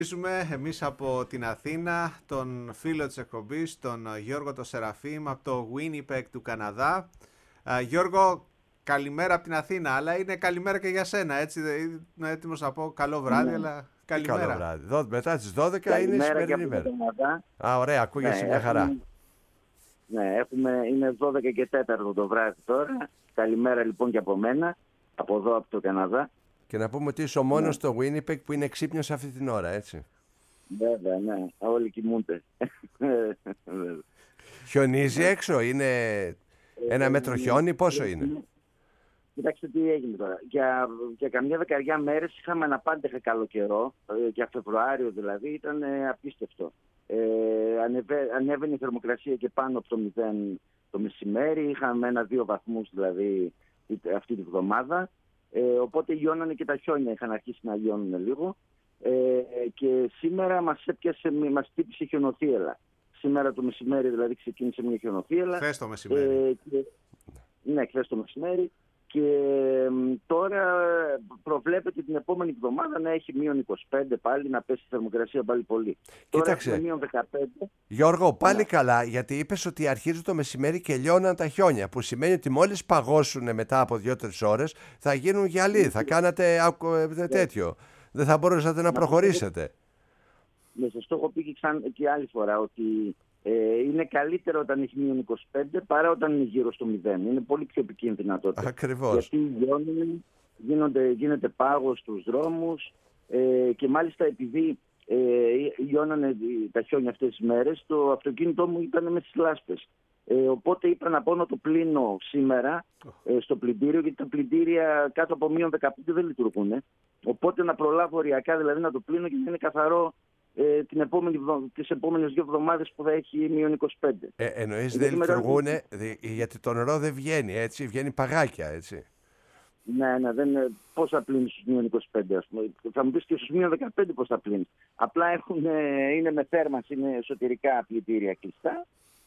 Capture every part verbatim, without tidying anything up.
Ευχαριστούμε εμείς από την Αθήνα τον φίλο της εκπομπής, τον Γιώργο το Σεραφείμ από το Winnipeg του Καναδά. Α, Γιώργο, καλημέρα από την Αθήνα, αλλά είναι καλημέρα και για σένα, έτσι. Είμαι έτοιμος να πω καλό βράδυ, ναι. αλλά καλημέρα. Καλό βράδυ. Δω, μετά τις δώδεκα καλημέρα είναι σημερινή ημέρα. Α, ωραία, ακούγεσαι ναι, μια χαρά. Έχουμε, ναι, έχουμε, είναι δώδεκα και τέταρτο το βράδυ τώρα. Καλημέρα λοιπόν και από μένα, από εδώ από το Καναδά. Και να πούμε ότι είσαι ο μόνος ναι. στο Winnipeg που είναι ξύπνιος αυτή την ώρα, έτσι. Βέβαια, ναι. Όλοι κοιμούνται. Χιονίζει έξω, είναι ένα μέτρο χιόνι, πόσο είναι? Κοιτάξτε τι έγινε τώρα. Για, για καμιά δεκαριά μέρες είχαμε αναπάντεχα καλό καιρό, για Φεβρουάριο δηλαδή, ήταν ε, απίστευτο. Ε, ανεβε, ανέβαινε η θερμοκρασία και πάνω από το μηδέν το μεσημέρι, είχαμε ένα-δύο βαθμούς δηλαδή αυτή τη βδομάδα. Ε, οπότε λιώνανε και τα χιόνια, είχαν αρχίσει να λιώνουν λίγο. Ε, και σήμερα μας έπιασε, μας τύπησε χιονοθύελα. Σήμερα το μεσημέρι δηλαδή ξεκίνησε μια χιονοθύελα. Χθες το μεσημέρι. Ε, και, ναι, χθες το μεσημέρι. Και ε, τώρα προβλέπεται την επόμενη εβδομάδα να έχει μείον είκοσι πέντε πάλι, να πέσει η θερμοκρασία πάλι πολύ. Κοίταξε, τώρα μείον δεκαπέντε. Γιώργο, πάλι ναι. καλά, γιατί είπες ότι αρχίζει το μεσημέρι και λιώναν τα χιόνια, που σημαίνει ότι μόλις παγώσουν μετά από δύο τρεις ώρες θα γίνουν γυαλί, θα κάνατε ναι. τέτοιο. Δεν θα μπορούσατε να, να προχωρήσετε. Ναι, σας το έχω πει και, ξαν... και άλλη φορά ότι ε, είναι καλύτερο όταν έχει μείον είκοσι πέντε παρά όταν είναι γύρω στο μηδέν. Είναι πολύ πιο επικίνδυνα τότε. Ακριβώς. Γιατί λιώνουν, γίνονται, γίνεται πάγος στους δρόμους ε, και μάλιστα επειδή ε, λιώνανε τα χιόνια αυτές τις μέρες, το αυτοκίνητό μου ήταν με τις λάσπες. Ε, οπότε είπα να πω να το πλύνω σήμερα ε, στο πλυντήριο, γιατί τα πλυντήρια κάτω από μείον δεκαπέντε δεν λειτουργούν. Οπότε να προλάβω οριακά δηλαδή να το πλύνω και να είναι καθαρό ε, την επόμενη, τις επόμενες δύο εβδομάδες που θα έχει μείον είκοσι πέντε. Ε, εννοείς δεν λειτουργούν μετά... γιατί το νερό δεν βγαίνει, έτσι, βγαίνει παγάκια, έτσι. Ναι, ναι, δεν, πώς θα πλύνεις στους μείον είκοσι πέντε, ας πούμε. Θα μου πεις και στους μείον δεκαπέντε πώς θα πλύνεις. Απλά έχουν, είναι με θέρμανση, είναι εσωτερικά πλυντήρια κλειστά.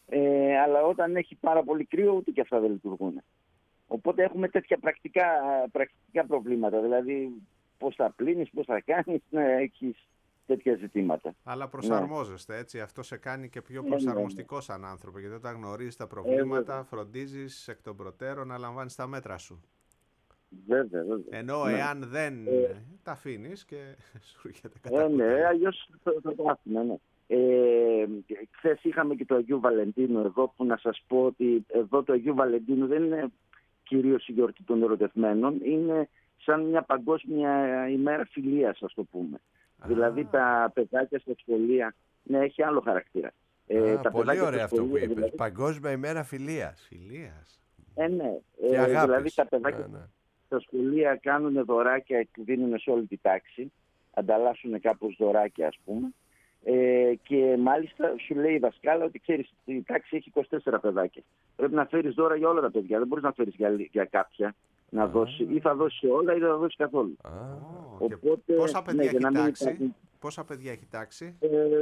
Ε, αλλά όταν έχει πάρα πολύ κρύο ούτε και αυτά δεν λειτουργούν. Οπότε έχουμε τέτοια πρακτικά, πρακτικά προβλήματα. Δηλαδή πώς θα πλύνεις, πώς θα κάνεις, να έχεις τέτοια ζητήματα. Αλλά προσαρμόζεστε, ναι. έτσι. Αυτό σε κάνει και πιο προσαρμοστικό σαν άνθρωπο. Γιατί όταν γνωρίζεις τα προβλήματα, ε, φροντίζεις εκ των προτέρων να λαμβάνεις τα μέτρα σου. Βέβαια, βέβαια. Ενώ ναι. εάν δεν ε, τα αφήνεις και σου έρχεται κατά ε, ναι, αλλιώς θα, θα το άφηνα, ναι. Ε, χθες είχαμε και το Αγίου Βαλεντίνου εδώ, που να σας πω ότι εδώ το Αγίου Βαλεντίνου δεν είναι κυρίως η γιορτή των ερωτευμένων, είναι σαν μια παγκόσμια ημέρα φιλίας, ας το πούμε. Α. Δηλαδή τα παιδάκια στα σχολεία, ναι, έχει άλλο χαρακτήρα. Ε, Α, τα πολύ ωραία αυτό που είπες, δηλαδή, παγκόσμια ημέρα φιλίας. Φιλίας. Ε, ναι, και ε, δηλαδή τα παιδάκια ναι, ναι. στα σχολεία κάνουν δωράκια και δίνουν σε όλη την τάξη, ανταλλάσσουν κάπως δωράκια ας πούμε. Ε, και μάλιστα σου λέει η δασκάλα ότι ξέρεις η τάξη έχει είκοσι τέσσερα παιδάκια. Πρέπει να φέρεις δώρα για όλα τα παιδιά. Δεν μπορείς να φέρεις για, για κάποια να δώσει. Ή θα δώσει όλα ή δεν θα δώσει καθόλου. Α, οπότε, πόσα παιδιά, ναι, έχει τάξη, υπάρχει... πόσα παιδιά έχει τάξη? Ε,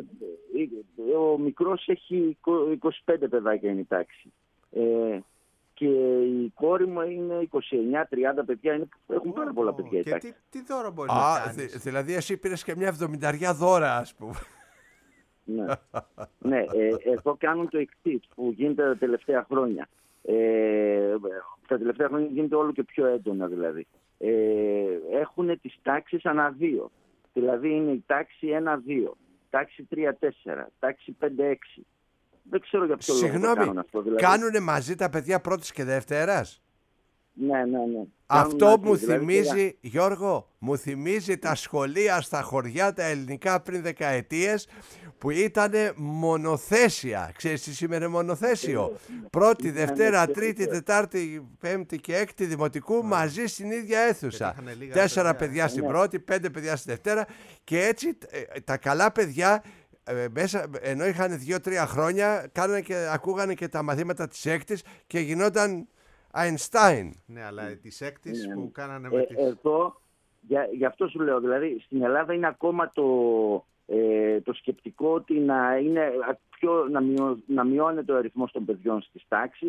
ο μικρός έχει είκοσι πέντε παιδάκια είναι η τάξη. Ε, και η κόρη μου είναι είκοσι εννιά τριάντα παιδιά. Είναι, έχουν πάρα πολλά παιδιά η τάξη. Και τι, τι δώρο μπορείς να κάνεις? Δη, δηλαδή εσύ πήρες και μια εβδομηνταριά δώρα ας πούμε. Ναι, ναι ε, εδώ κάνουν το εξής που γίνεται τα τελευταία χρόνια. Ε, τα τελευταία χρόνια γίνεται όλο και πιο έντονα δηλαδή. Ε, έχουν τις τάξεις ανά δύο. Δηλαδή είναι η τάξη ένα δύο, τάξη τρία τέσσερα, τάξη πέντε έξι. Δεν ξέρω για ποιο Συγγνώμη, λόγο το κάνουν αυτό. Δηλαδή. Κάνουνε μαζί τα παιδιά πρώτης και δεύτερας? Ναι, ναι, ναι. Αυτό μαζί, μου δηλαδή, θυμίζει, δηλαδή. Γιώργο, μου θυμίζει τα σχολεία στα χωριά τα ελληνικά πριν δεκαετίες που ήταν μονοθέσια. Ξέρεις τι σημαίνει μονοθέσιο? Πρώτη, Δευτέρα, Τρίτη, Τετάρτη, Πέμπτη και Έκτη Δημοτικού μαζί στην ίδια αίθουσα. Τέσσερα παιδιά στην πρώτη, πέντε παιδιά στη Δευτέρα και έτσι τα καλά παιδιά μέσα, ενώ είχαν δύο-τρία χρόνια κάνανε και, ακούγανε και τα μαθήματα της έκτης και γινόταν Einstein. Ναι, αλλά τις έκτης ναι. που κάνανε ε, με τις... Εδώ, για, γι' αυτό σου λέω, δηλαδή στην Ελλάδα είναι ακόμα το, ε, το σκεπτικό ότι να, είναι πιο, να, μειώ, να μειώνεται ο αριθμός των παιδιών στις τάξεις,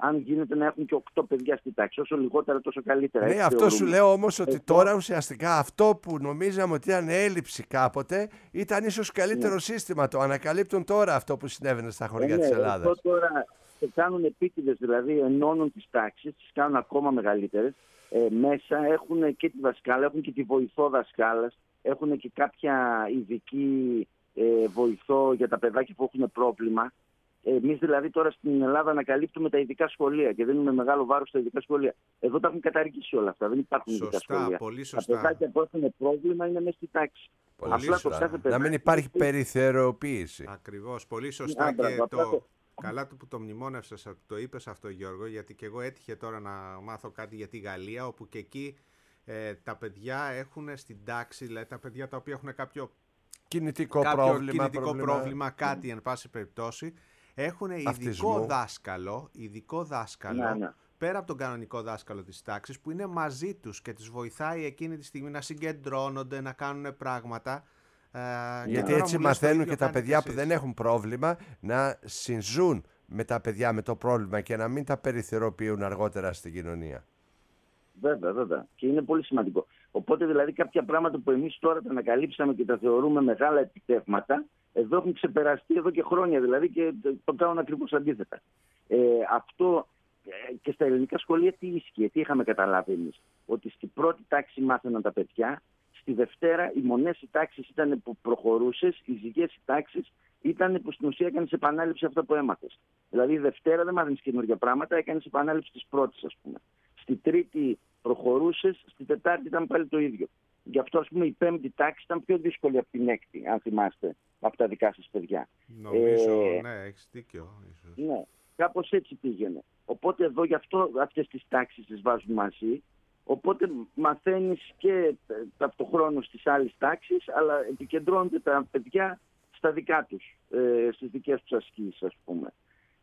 αν γίνεται να έχουν και οκτώ παιδιά στη τάξη. Όσο λιγότερα, τόσο καλύτερα. Ναι, έτσι αυτό θεωρούμε. σου λέω όμως ότι Εγώ... τώρα ουσιαστικά αυτό που νομίζαμε ότι ήταν έλλειψη κάποτε ήταν ίσως καλύτερο Ναι. σύστημα. Το ανακαλύπτουν τώρα αυτό που συνέβαινε στα χωριά ε, της ναι, Ελλάδας. Αυτό τώρα το κάνουν επίτηδες, δηλαδή ενώνουν τις τάξεις, τις κάνουν ακόμα μεγαλύτερες. Ε, μέσα έχουν και τη δασκάλα, έχουν και τη βοηθό δασκάλας, έχουν και κάποια ειδική ε, βοηθό για τα παιδάκια που έχουν πρόβλημα. Εμείς δηλαδή τώρα στην Ελλάδα ανακαλύπτουμε τα ειδικά σχολεία και δίνουμε μεγάλο βάρος στα ειδικά σχολεία. Εδώ τα έχουν καταργήσει όλα αυτά. Δεν υπάρχουν Σωστά, ειδικά σχολεία. πολύ σωστά. Τα παιδάκια που έχουν πρόβλημα είναι μέσα στη τάξη. Πολύ Απλά σωστά. το κάθε Να παιδάκι μην υπάρχει έχει- περιθωριοποίηση. Ακριβώς, πολύ σωστά. Α, Και μπράβο, απλά το το- καλά του που το μνημόνευσες, το είπες αυτό, Γιώργο, γιατί και εγώ έτυχε τώρα να μάθω κάτι για τη Γαλλία, όπου και εκεί ε, τα παιδιά έχουν στην τάξη, δηλαδή τα παιδιά τα οποία έχουν κάποιο, Κινητικό κάποιο πρόβλημα, κινητικό πρόβλημα. πρόβλημα, κάτι εν πάση περιπτώσει, έχουν ειδικό Αυτισμού. δάσκαλο, ειδικό δάσκαλο, Ναι, ναι. πέρα από τον κανονικό δάσκαλο της τάξης, που είναι μαζί τους και τους βοηθάει εκείνη τη στιγμή να συγκεντρώνονται, να κάνουν πράγματα. Ε, και Γιατί τώρα έτσι μου λες το μαθαίνουν ίδιο και τα κάνετε παιδιά κι που εσείς. δεν έχουν πρόβλημα να συνζούν με τα παιδιά με το πρόβλημα και να μην τα περιθωριοποιούν αργότερα στην κοινωνία. Βέβαια, βέβαια. Και είναι πολύ σημαντικό. Οπότε δηλαδή κάποια πράγματα που εμείς τώρα τα ανακαλύψαμε και τα θεωρούμε μεγάλα επιτεύγματα, εδώ έχουν ξεπεραστεί εδώ και χρόνια δηλαδή και το κάνουν ακριβώς αντίθετα. Ε, αυτό ε, και στα ελληνικά σχολεία τι ίσχυε, τι είχαμε καταλάβει εμείς. Ότι στην πρώτη τάξη μάθαιναν τα παιδιά, στη Δευτέρα οι μονές οι τάξεις ήταν που προχωρούσες, οι ζυγές οι τάξεις ήταν που στην ουσία έκανες επανάληψη αυτά που έμαθες. Δηλαδή η Δευτέρα δεν μάθαινες καινούργια πράγματα, έκανες επανάληψη της πρώτης, ας πούμε. Στη Τρίτη προχωρούσες, στη Τετάρτη ήταν πάλι το ίδιο. Γι' αυτό, ας πούμε, η Πέμπτη τάξη ήταν πιο δύσκολη από την Έκτη, αν θυμάστε, από τα δικά σας παιδιά. Νομίζω, Ε, ναι, έχεις δίκιο. Ίσως. Ναι, κάπως έτσι πήγαινε. Οπότε εδώ γι' αυτό αυτές τις τάξεις τις βάζουν μαζί. Οπότε μαθαίνεις και ταυτοχρόνως στις άλλες τάξεις, αλλά επικεντρώνονται τα παιδιά στα δικά τους, ε, στις δικές τους ασκήσεις, ας πούμε.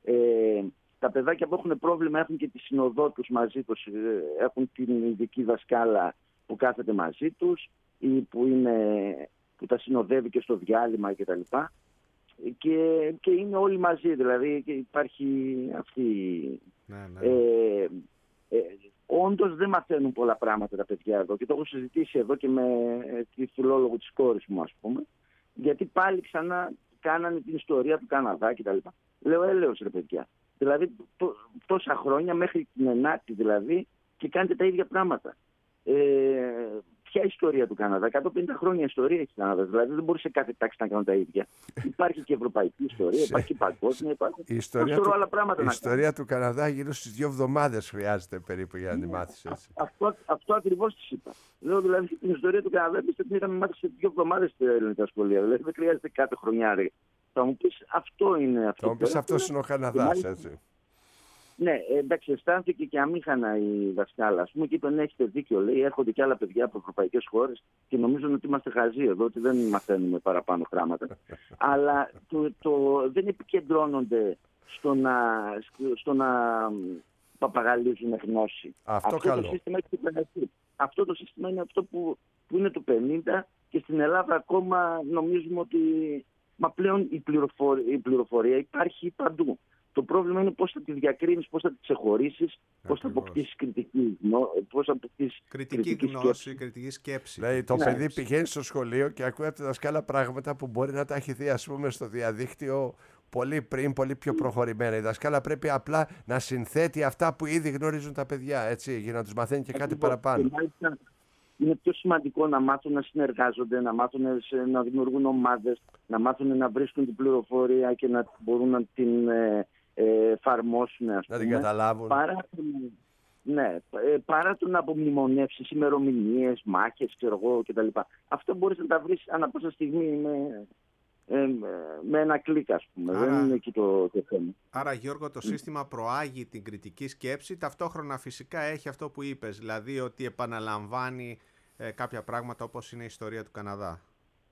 Ε, τα παιδάκια που έχουν πρόβλημα έχουν και τη συνοδό τους μαζί τους, ε, έχουν την ειδική δασκάλα που κάθεται μαζί τους ή που, είναι, που τα συνοδεύει και στο διάλειμμα κτλ. Και, και είναι όλοι μαζί, δηλαδή και υπάρχει αυτή... Ναι, ναι. Ε, ε, όντως δεν μαθαίνουν πολλά πράγματα τα παιδιά εδώ και το έχω συζητήσει εδώ και με τη φιλόλογο της κόρης μου, ας πούμε, γιατί πάλι ξανά κάνανε την ιστορία του Καναδά κτλ. Λέω έλεος ρε παιδιά, δηλαδή τό, τόσα χρόνια μέχρι την ενάτη δηλαδή και κάνετε τα ίδια πράγματα. Ε, ποια ιστορία του Καναδά, εκατόν πενήντα χρόνια ιστορία έχει ο Καναδά. Δηλαδή δεν μπορεί σε κάθε τάξη να κάνουν τα ίδια. Υπάρχει και ευρωπαϊκή ιστορία, υπάρχει και παγκόσμια, υπάρχει. Η ιστορία, του, του, άλλα πράγματα η να ιστορία του Καναδά γύρω στις δύο εβδομάδες χρειάζεται περίπου για να τη ναι, μάθεις έτσι. Αυτό, αυτό ακριβώς της είπα. Λέω δηλαδή την ιστορία του Καναδά εμείς την είχαμε μάθει σε δύο εβδομάδες στα ελληνικά σχολεία. Δηλαδή δεν χρειάζεται κάθε χρονιά. Ρε. Θα μου πεις αυτό είναι αυτό. Θα μου πεις αυτός είναι ο Καναδάς, έτσι. Ναι, εντάξει, αισθάνθηκε και αμήχανα η δασκάλα. Ας πούμε, και είπε: ναι, έχετε δίκιο. Λέει: έρχονται και άλλα παιδιά από ευρωπαϊκές χώρες και νομίζουν ότι είμαστε χαζοί εδώ, ότι δεν μαθαίνουμε παραπάνω πράγματα. Αλλά το, το, δεν επικεντρώνονται στο να, στο να παπαγαλίζουν γνώση. Αυτό, αυτό καλό. το σύστημα έχει ξεπεραστεί. Αυτό το σύστημα είναι αυτό που, που είναι του πενήντα και στην Ελλάδα ακόμα νομίζουμε ότι. Μα πλέον η πληροφορία, η πληροφορία υπάρχει παντού. Το πρόβλημα είναι πώς θα τη διακρίνεις, πώς θα τη ξεχωρίσεις, πώς θα αποκτήσεις κριτική, πώς θα αποκτήσεις κριτική, κριτική γνώση, σκέψη. κριτική σκέψη. Δηλαδή το ναι. παιδί πηγαίνει στο σχολείο και ακούει από τη δασκάλα πράγματα που μπορεί να τα έχει δει, ας πούμε, στο διαδίκτυο πολύ πριν, πολύ πιο προχωρημένα. Η δασκάλα πρέπει απλά να συνθέτει αυτά που ήδη γνωρίζουν τα παιδιά, έτσι, για να τους μαθαίνει και κάτι παραπάνω. Και μάλιστα είναι πιο σημαντικό να μάθουν να συνεργάζονται, να μάθουν να δημιουργούν ομάδες, να μάθουν να βρίσκουν την πληροφορία και να μπορούν να την ε, ε, εφαρμόσουν, ας πούμε, να την καταλάβουν. Παρά, ναι, παρά το να απομνημονεύσεις ημερομηνίες, μάχες, ξέρω εγώ κτλ. Αυτό μπορείς να τα βρεις ανά πάσα στιγμή με, ε, με ένα κλικ, ας πούμε. Άρα, δεν είναι εκεί το, το θέμα. Άρα, Γιώργο, το σύστημα προάγει την κριτική σκέψη, ταυτόχρονα φυσικά έχει αυτό που είπες, δηλαδή ότι επαναλαμβάνει ε, κάποια πράγματα όπως είναι η ιστορία του Καναδά.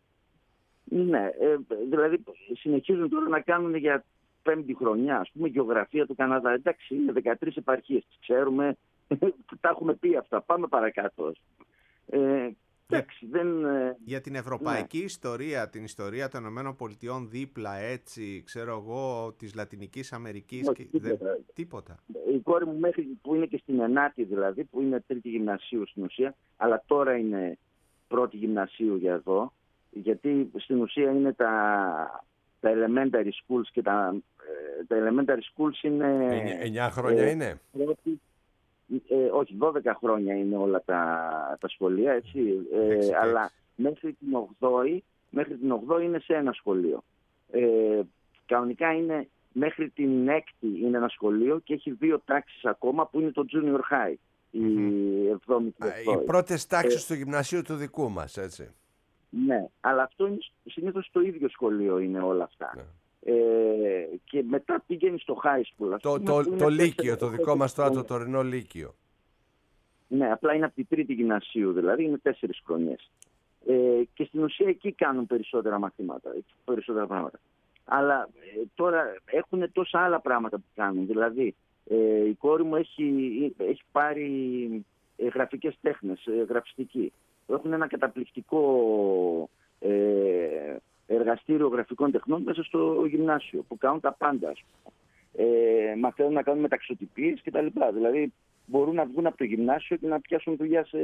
Ναι, ε, δηλαδή συνεχίζουν τώρα να κάνουν για πέμπτη χρονιά, ας πούμε, γεωγραφία του Καναδά. Εντάξει, είναι δεκατρείς επαρχίες, ξέρουμε, τα έχουμε πει αυτά, πάμε παρακάτω. Ε, Εντάξει, δεν... Για την ευρωπαϊκή ναι. ιστορία, την ιστορία των ΗΠΑ δίπλα, έτσι, ξέρω εγώ, της Λατινικής Αμερικής... Όχι, και... τίποτα. Δεν... τίποτα. Η κόρη μου μέχρι που είναι και στην ενάτη δηλαδή, που είναι τρίτη γυμνασίου στην ουσία, αλλά τώρα είναι πρώτη γυμνασίου για εδώ, γιατί στην ουσία είναι τα, τα elementary schools και τα, τα elementary schools είναι... εννιά χρόνια ε, είναι. Πρώτη, ε, όχι, δώδεκα χρόνια είναι όλα τα, τα σχολεία, έτσι, ε, έξι, αλλά έξι. Μέχρι την ογδόη, μέχρι την ογδόη είναι σε ένα σχολείο. Ε, κανονικά είναι μέχρι την έκτη είναι ένα σχολείο και έχει δύο τάξεις ακόμα που είναι το junior high. Η, mm-hmm. οι πρώτες τάξεις ε, στο γυμνασίο του δικού μας, έτσι. Ναι, αλλά αυτό είναι συνήθως το ίδιο σχολείο είναι όλα αυτά. Yeah. Ε, και μετά πηγαίνει στο high school. Το, το, το, το λύκειο, το δικό μας τώρα το τωρινό λύκειο. Ναι, απλά είναι από την τρίτη γυμνασίου, δηλαδή είναι τέσσερις χρονιές. Ε, και στην ουσία εκεί κάνουν περισσότερα μαθήματα, περισσότερα πράγματα. Αλλά ε, τώρα έχουν τόσα άλλα πράγματα που κάνουν. Δηλαδή, ε, η κόρη μου έχει, έχει πάρει ε, γραφικές τέχνες, ε, γραφιστική. Έχουν ένα καταπληκτικό ε, εργαστήριο γραφικών τεχνών μέσα στο γυμνάσιο, που κάνουν τα πάντα. Ε, μαθαίνουν να κάνουν μεταξωτυπίες κτλ. Δηλαδή, μπορούν να βγουν από το γυμνάσιο και να πιάσουν δουλειά σε...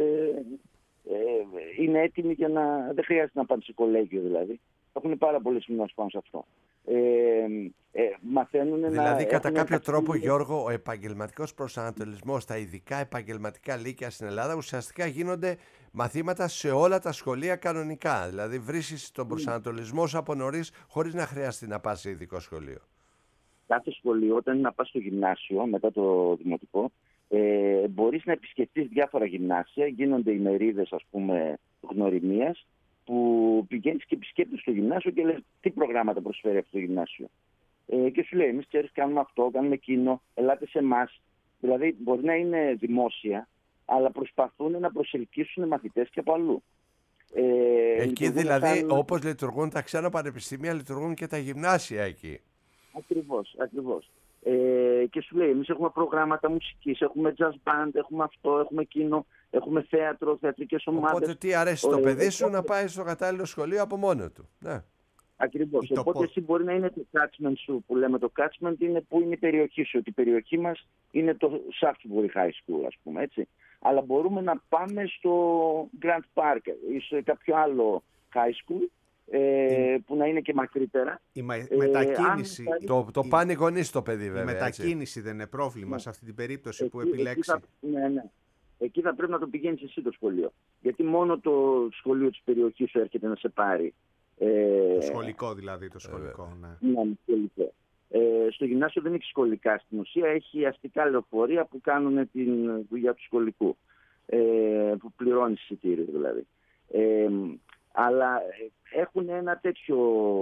Ε, είναι έτοιμοι για να... Δεν χρειάζεται να πάνε σε κολέγιο δηλαδή. Έχουν πάρα πολλές σημειώσεις πάνω σε αυτό. Ε, ε, μαθαίνουν δηλαδή να κατά κάποιο ταξίδι... τρόπο, Γιώργο, ο επαγγελματικός προσανατολισμός στα ειδικά επαγγελματικά λύκεια στην Ελλάδα ουσιαστικά γίνονται μαθήματα σε όλα τα σχολεία κανονικά. Δηλαδή βρίσκεις τον προσανατολισμό σου από νωρίς χωρίς να χρειαστεί να πας σε ειδικό σχολείο. Κάθε σχολείο όταν είναι να πας στο γυμνάσιο μετά το δημοτικό, ε, μπορείς να επισκεφτείς διάφορα γυμνάσια, γίνονται ημερίδες ας πούμε γνωριμίας, που πηγαίνεις και επισκέπτεσαι στο γυμνάσιο και λες τι προγράμματα προσφέρει αυτό το γυμνάσιο. Ε, και σου λέει, εμείς ξέρεις κάνουμε αυτό, κάνουμε εκείνο, ελάτε σε εμάς. Δηλαδή μπορεί να είναι δημόσια, αλλά προσπαθούν να προσελκύσουν μαθητές και από αλλού. Ε, εκεί δηλαδή σαν... όπως λειτουργούν τα ξένα πανεπιστήμια, λειτουργούν και τα γυμνάσια εκεί. Ακριβώς, ακριβώς. Ε, και σου λέει, εμείς έχουμε προγράμματα μουσικής, έχουμε jazz band, έχουμε αυτό, έχουμε εκείνο, έχουμε θέατρο, θεατρικές ομάδες. Οπότε τι αρέσει το παιδί σου να πάει στο κατάλληλο σχολείο από μόνο του. Ναι. Ακριβώς. Οπότε πω... εσύ μπορεί να είναι το catchment σου που λέμε. Το catchment είναι που είναι η περιοχή σου. Ότι η περιοχή μας είναι το Shaftesbury High School, ας πούμε, έτσι. Αλλά μπορούμε να πάμε στο Grand Park ή σε κάποιο άλλο high school, Ε, που να είναι και μακρύτερα. Η μα... ε, μετακίνηση. Αν... Το, το η... πάνε γονείς το παιδί, βέβαια. Η μετακίνηση έτσι. Δεν είναι πρόβλημα ναι. σε αυτή την περίπτωση εκεί, που επιλέξει. Εκεί θα, ναι, ναι. εκεί θα πρέπει να το πηγαίνεις εσύ το σχολείο. Γιατί μόνο το σχολείο της περιοχής σου έρχεται να σε πάρει. Ε... Το σχολικό δηλαδή, το σχολικό. Ε, ναι, ναι, ναι σχολικό. Ε, στο γυμνάσιο δεν έχει σχολικά στην ουσία, έχει αστικά λεωφορεία που κάνουν την δουλειά του σχολικού. Ε, που πληρώνει εισιτήριο δηλαδή. Ε, αλλά έχουν ένα τέτοιο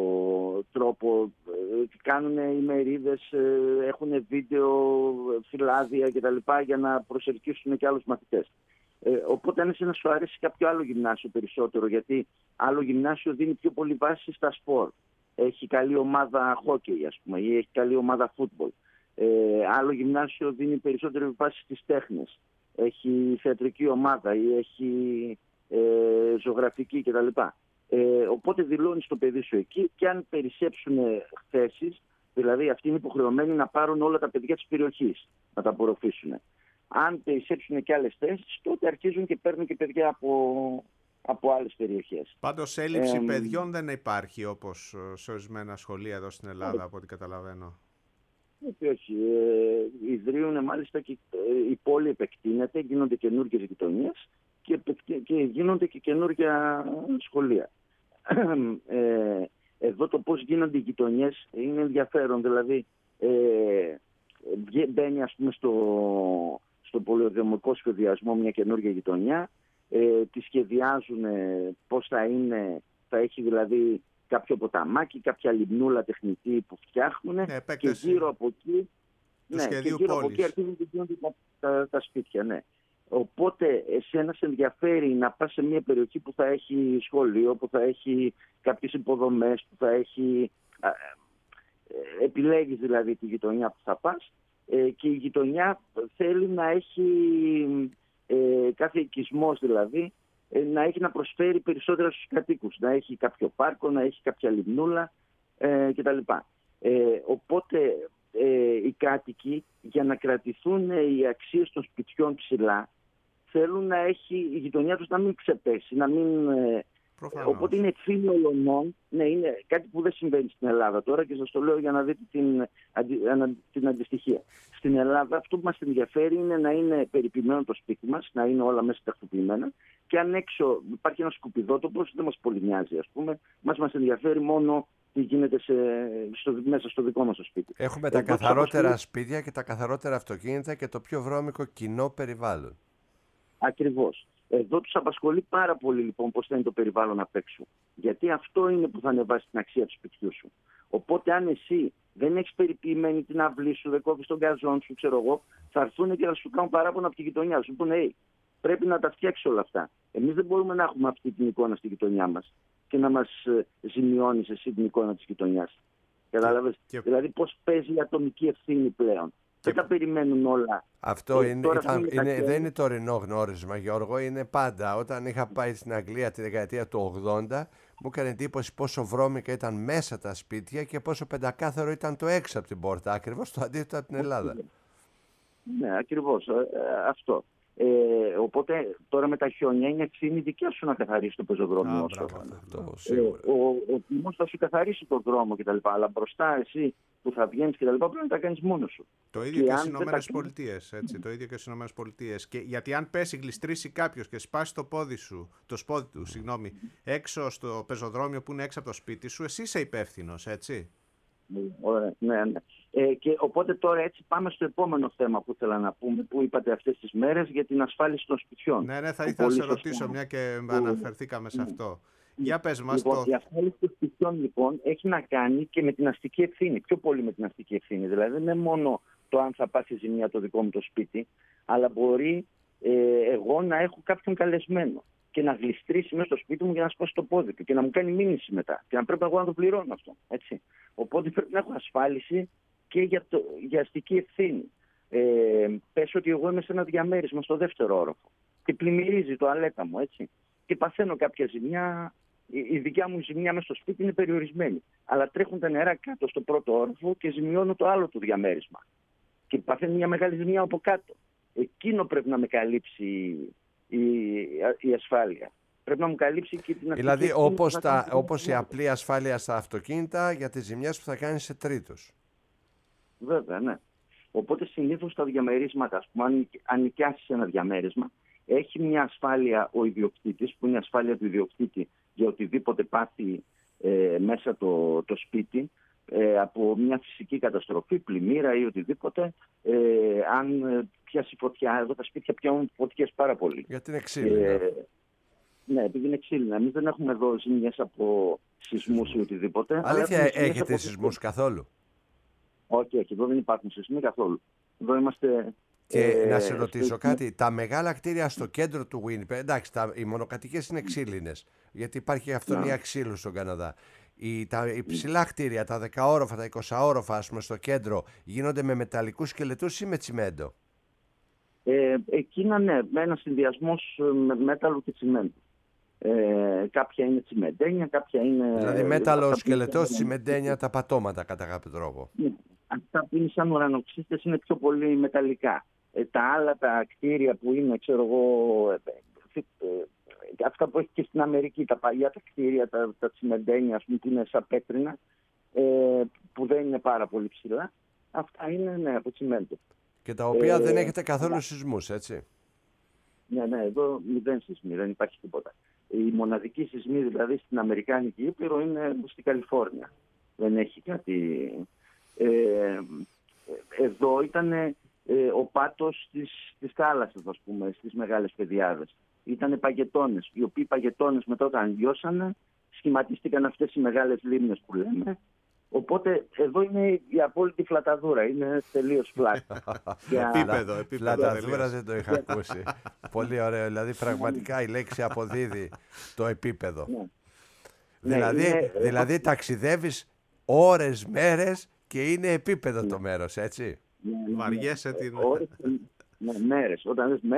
τρόπο, κάνουν ημερίδες, έχουν βίντεο, φυλάδια κτλ. Για να προσελκύσουν και άλλους μαθητές. Ε, οπότε αν εσύ να σου αρέσει κάποιο άλλο γυμνάσιο περισσότερο, γιατί άλλο γυμνάσιο δίνει πιο πολύ βάση στα σπορ. Έχει καλή ομάδα χόκεϊ, ας πούμε, ή έχει καλή ομάδα φούτμπολ. Ε, άλλο γυμνάσιο δίνει περισσότερη βάση στις τέχνες. Έχει θεατρική ομάδα ή έχει ε, ζωγραφική κτλ. Ε, οπότε δηλώνεις το παιδί σου εκεί και αν περισσέψουν θέσεις, δηλαδή αυτοί είναι υποχρεωμένοι να πάρουν όλα τα παιδιά της περιοχής, να τα απορροφήσουν. Αν περισσέψουν και άλλες θέσεις, τότε αρχίζουν και παίρνουν και παιδιά από, από άλλες περιοχές. Πάντως έλλειψη ε, παιδιών δεν υπάρχει όπως σε ορισμένα σχολεία εδώ στην Ελλάδα, ε, από ό,τι καταλαβαίνω. Όχι, όχι. Ε, ιδρύουν μάλιστα και η πόλη επεκτείνεται, γίνονται καινούργιες γειτονιές και, και γίνονται και καινούργια σχολεία. Ε, εδώ το πώς γίνονται οι γειτονιές είναι ενδιαφέρον. Δηλαδή ε, μπαίνει ας πούμε στο, στο πολεοδομικό σχεδιασμό μια καινούργια γειτονιά, ε, τη σχεδιάζουν πώς θα είναι, θα έχει δηλαδή κάποιο ποταμάκι, κάποια λιμνούλα τεχνητή που φτιάχνουν ναι, και γύρω από εκεί, ναι, και γύρω από εκεί αρχίζουν και γίνονται τα, τα, τα σπίτια. Ναι. Οπότε εσένα σε ενδιαφέρει να πας σε μια περιοχή που θα έχει σχολείο, που θα έχει κάποιες υποδομές, που θα έχει... Ε, επιλέγεις δηλαδή τη γειτονιά που θα πας ε, και η γειτονιά θέλει να έχει ε, κάθε οικισμός δηλαδή να έχει να προσφέρει περισσότερα στους κατοίκους. Να έχει κάποιο πάρκο, να έχει κάποια λιμνούλα ε, κτλ. Ε, οπότε ε, οι κάτοικοι, για να κρατηθούν οι αξίες των σπιτιών ψηλά, θέλουν να έχει η γειτονιά τους να μην ξεπέσει, να μην... Ε, οπότε είναι ευθύνη ολονών. Ναι, είναι κάτι που δεν συμβαίνει στην Ελλάδα τώρα και σας το λέω για να δείτε την, αντι, την αντιστοιχία. Στην Ελλάδα αυτό που μας ενδιαφέρει είναι να είναι περιποιημένο το σπίτι μας, να είναι όλα μέσα τακτοποιημένα, και αν έξω υπάρχει ένα σκουπιδότοπος δεν μας πολύ νοιάζει, ας πούμε. Μας, μας ενδιαφέρει μόνο τι γίνεται σε, στο, μέσα στο δικό μας το σπίτι. Έχουμε τα Εδώ καθαρότερα το... σπίτια και τα καθαρότερα αυτοκίνητα και το πιο βρώμικο κοινό περιβάλλον. Ακριβώς. Εδώ τους απασχολεί πάρα πολύ λοιπόν πώς θα είναι το περιβάλλον απ' έξω. Γιατί αυτό είναι που θα ανεβάσει την αξία του σπιτιού σου. Οπότε αν εσύ δεν έχεις περιποιημένη την αυλή σου, δεν κόβεις τον γκαζόν σου, ξέρω εγώ, θα έρθουν και θα σου κάνουν παράπονα από τη γειτονιά σου. Πούνε, hey, πρέπει να τα φτιάξει όλα αυτά. Εμείς δεν μπορούμε να έχουμε αυτή την εικόνα στη γειτονιά μας και να μας ζημιώνεις εσύ την εικόνα της γειτονιάς. Κατάλαβες. Και... Δηλαδή πώς παίζει η ατομική ευθύνη πλέον. Δεν τα περιμένουν όλα. Αυτό ε, είναι, ήταν, είναι, δεν είναι τωρινό γνώρισμα, Γιώργο. Είναι πάντα. Όταν είχα πάει στην Αγγλία τη δεκαετία του ογδόντα, μου έκανε εντύπωση πόσο βρώμικα ήταν μέσα τα σπίτια και πόσο πεντακάθαρο ήταν το έξω από την πόρτα. Ακριβώς το αντίθετο από την Ελλάδα. Ναι, ακριβώς. Ε, αυτό. Ε, οπότε τώρα με τα χιόνια είναι ευθύνη δικιά σου να καθαρίσει το πεζοδρόμιο. Ε, ο ο τιμός θα σου καθαρίσει τον δρόμο κτλ. Αλλά μπροστά εσύ που θα βγαίνεις κτλ. Πρέπει να τα κάνεις μόνος σου. Το ίδιο και, και στις Ηνωμένες Πολιτείες. Έτσι, το ίδιο και στις Ηνωμένες Πολιτείες. Και γιατί αν πέσει, γλιστρήσει κάποιος και σπάσει το πόδι σου, το σπόδι του, συγγνώμη, έξω στο πεζοδρόμιο που είναι έξω από το σπίτι σου, εσύ είσαι υπεύθυνος, έτσι. Ωραία, ναι, ναι. Ε, και οπότε τώρα έτσι πάμε στο επόμενο θέμα που ήθελα να πούμε, που είπατε αυτές τις μέρες, για την ασφάλιση των σπιτιών. Ναι, ναι, θα ήθελα να σε ρωτήσω, μια και που... αναφερθήκαμε σε αυτό. Ναι. Για πες μας λοιπόν, το... Η ασφάλιση των σπιτιών λοιπόν έχει να κάνει και με την αστική ευθύνη, πιο πολύ με την αστική ευθύνη. Δηλαδή δεν είναι μόνο το αν θα πάθει ζημιά το δικό μου το σπίτι, αλλά μπορεί ε, εγώ να έχω κάποιον καλεσμένο και να γλιστρήσει μέσα στο σπίτι μου για να σπάσει το πόδι του και να μου κάνει μήνυση μετά. Και να πρέπει εγώ να το πληρώνω αυτό. Έτσι. Οπότε πρέπει να έχω ασφάλιση και για, το, για αστική ευθύνη. Ε, πες ότι εγώ είμαι σε ένα διαμέρισμα στο δεύτερο όροφο και πλημμυρίζει το αλέτα μου, έτσι. Και παθαίνω κάποια ζημιά. Η, η δικιά μου ζημιά μέσα στο σπίτι είναι περιορισμένη. Αλλά τρέχουν τα νερά κάτω στο πρώτο όροφο και ζημιώνω το άλλο του διαμέρισμα. Και παθαίνω μια μεγάλη ζημιά από κάτω. Εκείνο πρέπει να με καλύψει η, η ασφάλεια. Πρέπει να μου καλύψει και την αστική. Δηλαδή όπως, τα, όπως η απλή ασφάλεια στα αυτοκίνητα για τις ζημιές που θα κάνει σε τρίτους. Βέβαια, ναι. Οπότε συνήθως τα διαμερίσματα, ας πούμε, αν, αν νοικιάσεις ένα διαμέρισμα, έχει μια ασφάλεια ο ιδιοκτήτης, που είναι η ασφάλεια του ιδιοκτήτη για οτιδήποτε πάθει ε, μέσα το, το σπίτι, ε, από μια φυσική καταστροφή, πλημμύρα ή οτιδήποτε, ε, αν πιάσει φωτιά. Εδώ τα σπίτια πιάνουν φωτιές πάρα πολύ. Γιατί είναι ξύλινα. Ε, ναι, επειδή είναι ξύλινα. Εμείς δεν έχουμε εδώ ζημιές από σεισμούς ή οτιδήποτε. Αλήθεια, έχετε από... σεισμούς καθόλου? Όχι, όχι, εδώ δεν υπάρχουν σεισμοί καθόλου. Εδώ είμαστε... Και ε, να σε ρωτήσω στο... κάτι, τα μεγάλα κτίρια στο κέντρο του Winnipeg, εντάξει, τα, οι μονοκατοικίες είναι ξύλινες, γιατί υπάρχει αυθονία ξύλου στον Καναδά. Οι, τα υψηλά κτίρια, τα δεκαόροφα, τα εικοσαόροφα, ας πούμε, στο κέντρο, γίνονται με μεταλλικούς σκελετούς ή με τσιμέντο? Ε, εκείνα ναι, με ένα συνδυασμός μέταλλου και τσιμέντου. Ε, κάποια είναι τσιμεντένια, κάποια είναι... Δηλαδή μέταλλο, σκελετός, τσιμεντένια, τα πατώματα κατά κάποιο τρόπο. Ναι. Αυτά που είναι σαν ουρανοξύστες είναι πιο πολύ μεταλλικά. Ε, τα άλλα τα κτίρια που είναι, ξέρω εγώ, ε, ε, ε, αυτά που έχει και στην Αμερική, τα παλιά τα κτίρια, τα, τα τσιμεντένια, ας πούμε, που είναι σαν πέτρινα, ε, που δεν είναι πάρα πολύ ψηλά, αυτά είναι ναι, από τσιμέντο. Και τα οποία ε, δεν έχετε καθόλου ε, σεισμούς, έτσι? Ναι, ναι, εδώ μηδέν σεισμοί, δεν υπάρχει τίποτα. Η μοναδική σεισμή δηλαδή στην Αμερικάνικη Ήπειρο είναι στην Καλιφόρνια. Δεν έχει κάτι... Ε, εδώ ήταν ε, ο πάτος της, της θάλασσας, ας πούμε, στις μεγάλες πεδιάδες. Ήτανε παγετώνες, οι οποίοι παγετώνες μετά όταν λιώσανε σχηματίστηκαν αυτές οι μεγάλες λίμνες που λέμε. Οπότε εδώ είναι η απόλυτη φλαταδούρα, είναι τελείως φλάτ. Επίπεδο, επίπεδο. Φλαταδούρα δεν το είχα ακούσει. Πολύ ωραίο, δηλαδή πραγματικά η λέξη αποδίδει το επίπεδο. Ναι. Δηλαδή, ναι, είναι... δηλαδή ταξιδεύεις ώρες, μέρες και είναι επίπεδο ναι. το μέρος, έτσι. Ναι, ναι, Βαριέσαι ναι, την... Ώρες, ναι, μέρες. Όταν λες μέρες,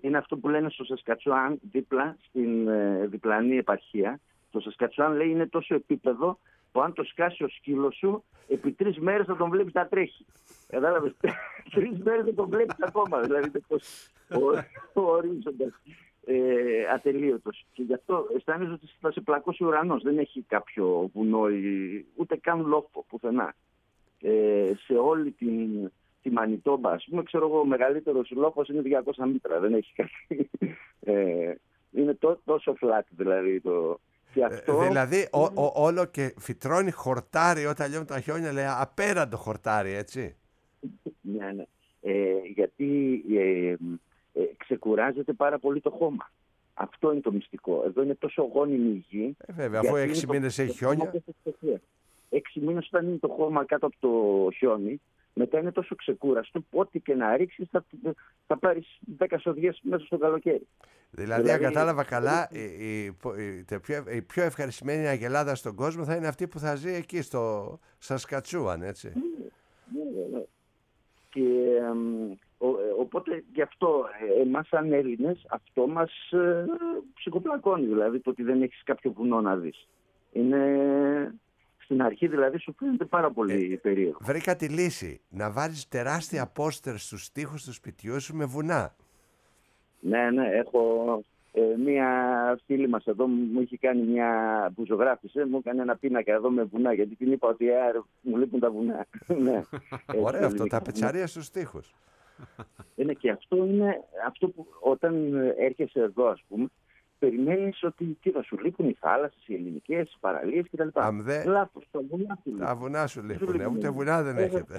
είναι αυτό που λένε στο Σασκατσουάν, δίπλα στην ε, διπλανή επαρχία. Το Σασκατσουάν λέει είναι τόσο επίπεδο που αν το σκάσει ο σκύλος σου, επί τρεις μέρες θα τον βλέπεις να τρέχει. Κατάλαβες, τρεις μέρες θα τον βλέπεις ακόμα. Δηλαδή ο, ο ορίζοντας ε, ατελείωτος. Και γι' αυτό αισθάνεσαι ότι θα σε πλακώσει ο ουρανός. Δεν έχει κάποιο βουνό ή ούτε καν λόφο πουθενά. Ε, σε όλη την, τη Μανιτόμπα, ας πούμε, ξέρω εγώ, ο μεγαλύτερος λόφος είναι διακόσια μέτρα. Δεν έχει κάτι. Ε, είναι τό, τόσο flat δηλαδή το... Αυτό... Δηλαδή ο, ο, όλο και φυτρώνει χορτάρι όταν λιώνουν τα χιόνια, λέει απέραντο χορτάρι, έτσι. Ναι, ναι. Ε, γιατί ε, ε, ξεκουράζεται πάρα πολύ το χώμα. Αυτό είναι το μυστικό. Εδώ είναι τόσο γόνιμη η γη. Ε, βέβαια, αφού έξι μήνες έχει χιόνια. Έξι μήνες όταν είναι το χώμα κάτω από το χιόνι, μετά είναι τόσο ξεκούραστο που ό,τι και να ρίξεις θα, θα πάρεις δέκα σοδιές μέσα στο καλοκαίρι. Δηλαδή, δηλαδή, αν κατάλαβα καλά, η, η, η, πιο, η πιο ευχαριστημένη αγελάδα στον κόσμο θα είναι αυτή που θα ζει εκεί στο Σασκατσούαν, έτσι. Ναι, ναι, ναι. Και ο, οπότε γι' αυτό εμάς σαν Έλληνες αυτό μας ε, ψυχοπλακώνει, δηλαδή το ότι δεν έχεις κάποιο βουνό να δεις. Είναι... Στην αρχή δηλαδή σου φαίνεται πάρα πολύ ε, περίεργο. Βρήκα τη λύση. Να βάλεις τεράστια πόστερ στους τοίχους του σπιτιού σου με βουνά. Ναι, ναι. Έχω ε, μία φίλη μας εδώ μου είχε κάνει μια που ζωγράφησε. Μου έκανε ένα πίνακα εδώ με βουνά. Γιατί την είπα ότι ε, μου λείπουν τα βουνά. Ναι. Ωραίο αυτό. Τα πετσαρία στους τοίχους. Είναι και αυτό είναι αυτό που όταν έρχεσαι εδώ, ας πούμε, περιμένεις ότι τι θα σου λείπουν οι θάλασσες, οι ελληνικές, οι παραλίες κτλ. Δε... Λάθος, τα βουνά σου λείπουν. Τα βουνά σου λείπουν, ούτε βουνά δεν έχετε.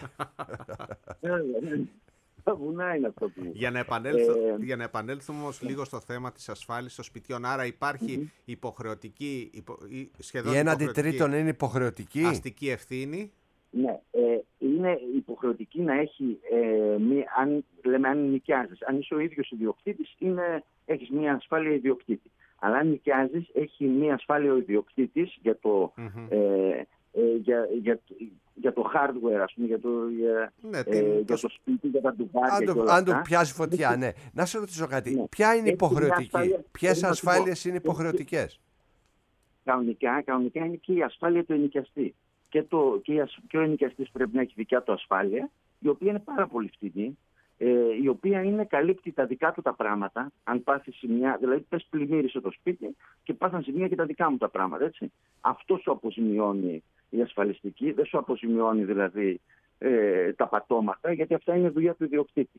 Τα βουνά είναι αυτό που... Για να, επανέλθω, ε... για να επανέλθουμε όμως λίγο στο θέμα της ασφάλισης των σπιτιών, άρα υπάρχει mm-hmm. υποχρεωτική, υπο... σχεδόν η έναντι τρίτον είναι υποχρεωτική. Αστική ευθύνη. Ναι, ε, είναι υποχρεωτική να έχει, ε, μία, αν, λέμε αν νοικιάζεις, αν είσαι ο ίδιος ιδιοκτήτης, είναι, έχεις μία ασφάλεια ιδιοκτήτη. Αλλά αν νοικιάζεις, έχει μία ασφάλεια ο ιδιοκτήτης για το, mm-hmm. ε, ε, για, για, για το hardware, ας πούμε, για το, για, ναι, ε, την, για το... το σπίτι, για τα ντουβάρια και όλα αν του πιάσει φωτιά, ναι. Να σε ρωτήσω κάτι, ναι. Ποια είναι υποχρεωτική, ποιες ασφάλειες είναι υποχρεωτικές? Κανονικά, κανονικά είναι και η ασφάλεια του ενοικιαστή. Και, το, και, και ο ενοικιαστής πρέπει να έχει δικιά του ασφάλεια, η οποία είναι πάρα πολύ φτηνή, ε, η οποία είναι, καλύπτει τα δικά του τα πράγματα. Αν πάθει ζημιά, δηλαδή πες πλημμύρισε το σπίτι και πάθαν ζημιά και τα δικά μου τα πράγματα, έτσι. Αυτό σου αποζημιώνει η ασφαλιστική, δεν σου αποζημιώνει δηλαδή ε, τα πατώματα, γιατί αυτά είναι δουλειά του ιδιοκτήτη.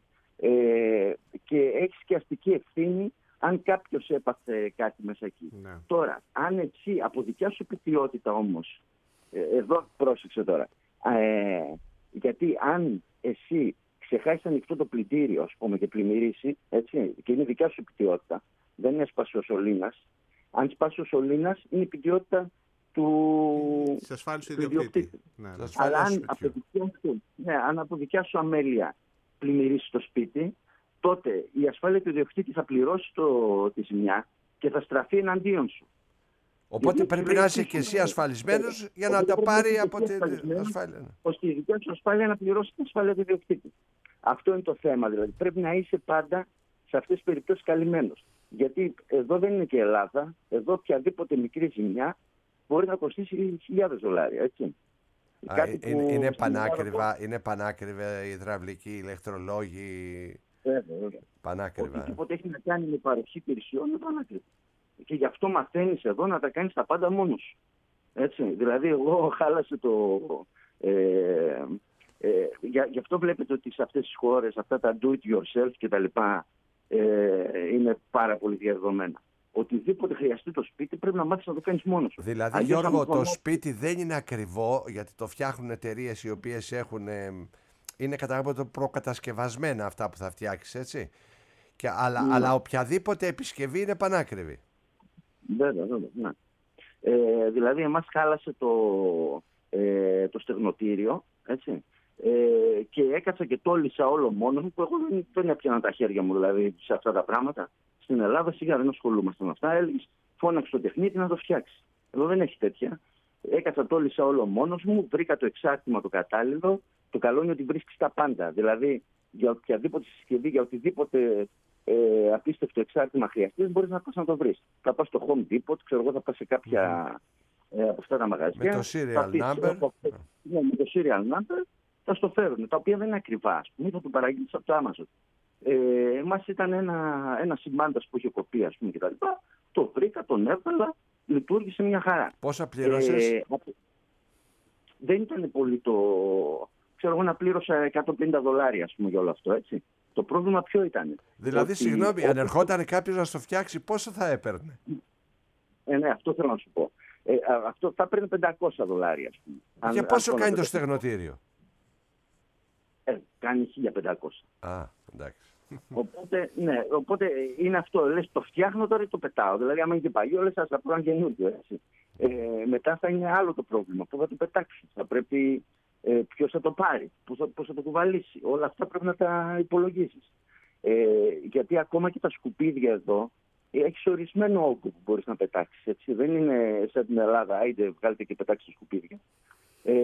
Ε, και έχεις και αστική ευθύνη αν κάποιος έπαθε κάτι μέσα εκεί. Ναι. Τώρα, αν εσύ από δικιά σου ποιότητα όμως, εδώ πρόσεξε τώρα. Ε, γιατί αν εσύ ξεχάσεις ανοιχτό το πλυντήριο, ας πούμε, και πλημμυρίσει, έτσι, και είναι δικιά σου επιτιότητα, δεν είναι σπάσει ο σωλήνας. Αν σπάσει ο σωλήνας, είναι η επιτιότητα του ιδιοκτήτη. Ναι, ναι. Αλλά αν από, δικιά σου, ναι, αν από δικιά σου αμέλεια πλημμυρίσει το σπίτι, τότε η ασφάλεια του ιδιοκτήτη θα πληρώσει το, τη ζημιά και θα στραφεί εναντίον σου. Οπότε γιατί πρέπει να είσαι και εσύ ασφαλισμένος για να τα πάρει από την ασφάλεια. Ώστε η δικιά σου ασφάλεια να πληρώσει την ασφάλεια του ιδιοκτήτη. Αυτό είναι το θέμα δηλαδή. Πρέπει να είσαι πάντα σε αυτές τις περιπτώσεις καλυμμένος. Γιατί εδώ δεν είναι και Ελλάδα. Εδώ οποιαδήποτε μικρή ζημιά μπορεί να κοστίσει χιλιάδες δολάρια. Έτσι. Α, Κάτι είναι, που είναι, πανάκριβα, είναι πανάκριβα οι υδραυλικοί, οι ηλεκτρολόγοι. Βέβαια, βέβαια. Πανάκριβα. Οτιδήποτε έχει να κάνει με παροχή υπηρεσιών είναι πανάκριβα. Και γι' αυτό μαθαίνεις εδώ να τα κάνεις τα πάντα μόνος σου. Έτσι. Δηλαδή εγώ χάλασε το... Ε, ε, για, γι' αυτό βλέπετε ότι σε αυτές τις χώρες αυτά τα do it yourself και τα λοιπά ε, είναι πάρα πολύ διαδεδομένα. Οτιδήποτε χρειαστεί το σπίτι πρέπει να μάθεις να το κάνεις μόνος σου. Δηλαδή Αγιώς Γιώργο το σπίτι δεν είναι ακριβό, γιατί το φτιάχνουν εταιρείες οι οποίες έχουν, ε, είναι κατά κάποιο προκατασκευασμένα αυτά που θα φτιάξεις, έτσι. Και, αλλά, mm. αλλά οποιαδήποτε επισκευή είναι πανάκριβη. Βέβαια, βέβαια, ναι. Ε, δηλαδή εμάς χάλασε το, ε, το στεγνοτήριο, έτσι, ε, και έκατσα και τόλισα όλο μόνο μου, που εγώ δεν, δεν έπιανα τα χέρια μου δηλαδή σε αυτά τα πράγματα. Στην Ελλάδα σιγά δεν ασχολούμαστε με αυτά, έλεγες φώναξε το τεχνίτη να το φτιάξει. Εδώ δεν έχει τέτοια. Έκατσα τόλισα όλο μόνος μου, βρήκα το εξάρτημα το κατάλληλο, το καλό είναι ότι βρίσκεις τα πάντα. Δηλαδή για οποιαδήποτε συσκευή, για οτιδήποτε ε, απίστευτο εξάρτημα χρειαστείς, μπορείς να πας να το βρεις. Θα πας στο Home Depot, ξέρω εγώ, θα πας σε κάποια mm. ε, από αυτά τα μαγαζιά. Με το serial πεις, number. ε, ναι, με το serial number θα στο φέρουν, τα οποία δεν είναι ακριβά. Ας πούμε, θα το παραγγείλεις από το Amazon. Ε, εμάς ήταν ένα, ένα συμπάντας που είχε κοπεί, ας πούμε, κτλ. Το βρήκα, τον έβγαλα, λειτουργήσε μια χαρά. Πόσα πλήρωσες? Ε, δεν ήταν πολύ το... Ξέρω εγώ να πλήρωσα εκατόν πενήντα δολάρια, ας πούμε, για όλο αυτό, έτσι. Το πρόβλημα ποιο ήταν? Δηλαδή, ότι... συγγνώμη, αν ερχόταν κάποιος να στο φτιάξει, πόσο θα έπαιρνε? Ε, ναι, αυτό θέλω να σου πω. Ε, αυτό θα παίρνει πεντακόσια δολάρια, ας πούμε. Και αν, πόσο αν κάνει το πέντε... στεγνοτήριο? Ε, κάνει χίλια πεντακόσια. Α, εντάξει. Οπότε, ναι, οπότε είναι αυτό. Λες, το φτιάχνω τώρα ή το πετάω. Δηλαδή, άμα είναι και παλιό, λες, ας απλά καινούργιο, έτσι. Ε, μετά θα είναι άλλο το πρόβλημα. Πού θα το πετάξει? Θα πρέπει... Ε, ποιος θα το πάρει, πώς θα, πώς θα το κουβαλήσει. Όλα αυτά πρέπει να τα υπολογίσεις. Ε, γιατί ακόμα και τα σκουπίδια εδώ έχεις ορισμένο όγκο που μπορείς να πετάξεις. Έτσι. Δεν είναι σαν την Ελλάδα, άιντε βγάλετε και πετάξτε σκουπίδια. Ε,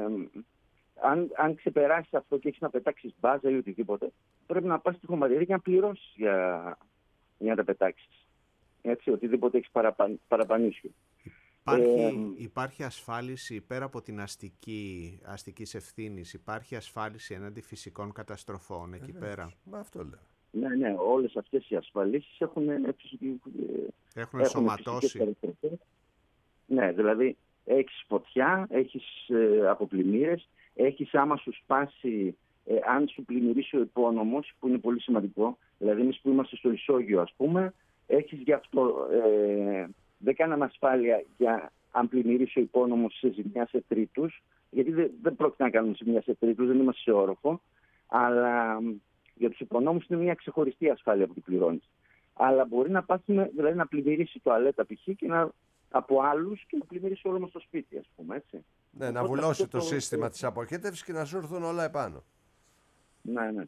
αν, αν ξεπεράσεις αυτό και έχεις να πετάξεις μπάζα ή οτιδήποτε, πρέπει να πας στη χωματερία και να πληρώσεις για, για να τα πετάξεις. Έτσι, οτιδήποτε έχεις παραπαν, παραπανίσιο. Υπάρχει, ε, υπάρχει ασφάλιση πέρα από την αστική, αστικής ευθύνης, υπάρχει ασφάλιση έναντι φυσικών καταστροφών εκεί ε, πέρα? Μα αυτό λέω. Ναι, ναι, όλες αυτές οι ασφαλίσεις έχουν, έχουν ενσωματώσει. Ναι, δηλαδή έχεις φωτιά, έχεις ε, αποπλημμύρες, έχεις άμα σου σπάσει, ε, αν σου πλημμυρίσει ο υπόνομος, που είναι πολύ σημαντικό, δηλαδή εμείς που είμαστε στο ισόγειο, ας πούμε, έχεις γι' αυτό... Ε, δεν κάναμε ασφάλεια για αν πλημμυρίσει ο υπόνομος σε ζημιά σε τρίτους, γιατί δεν, δεν πρόκειται να κάνουμε ζημιά σε τρίτους, δεν είμαστε σε όροφο, αλλά για τους υπονόμους είναι μια ξεχωριστή ασφάλεια που την πληρώνεις. Αλλά μπορεί να πάθουμε, δηλαδή να πλημμυρίσει το αλέτα π.χ. και να, από άλλους και να πλημμυρίσει όλο μας το σπίτι, ας πούμε, έτσι. Ναι, να βουλώσει το, το σύστημα το... της αποχέτευσης και να σου έρθουν όλα επάνω. Ναι, ναι.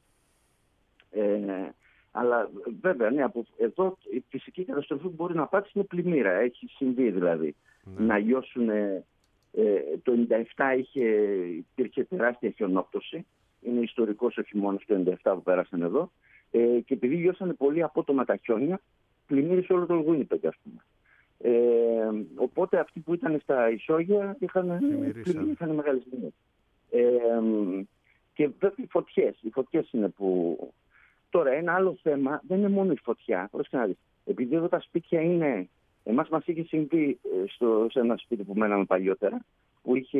Ε, Αλλά βέβαια, ναι, από εδώ η φυσική καταστροφή που μπορεί να πάθει είναι πλημμύρα. Έχει συμβεί δηλαδή. Ναι. Να λιώσουν. Ε, το ενενήντα επτά είχε, υπήρχε τεράστια χιονόπτωση. Είναι ιστορικός ο χειμώνας του ενενήντα επτά που πέρασαν εδώ. Ε, και επειδή λιώσανε πολύ απότομα τα χιόνια, πλημμύρισε όλο το Winnipeg, ας πούμε. Ε, οπότε αυτοί που ήταν στα ισόγεια είχαν, είχαν μεγάλες ζημιές. Ε, και βέβαια οι φωτιές. Οι φωτιές είναι που. Τώρα, ένα άλλο θέμα δεν είναι μόνο η φωτιά. Επειδή εδώ τα σπίτια είναι. Εμάς μας είχε συμβεί στο, σε ένα σπίτι που μέναμε παλιότερα, που είχε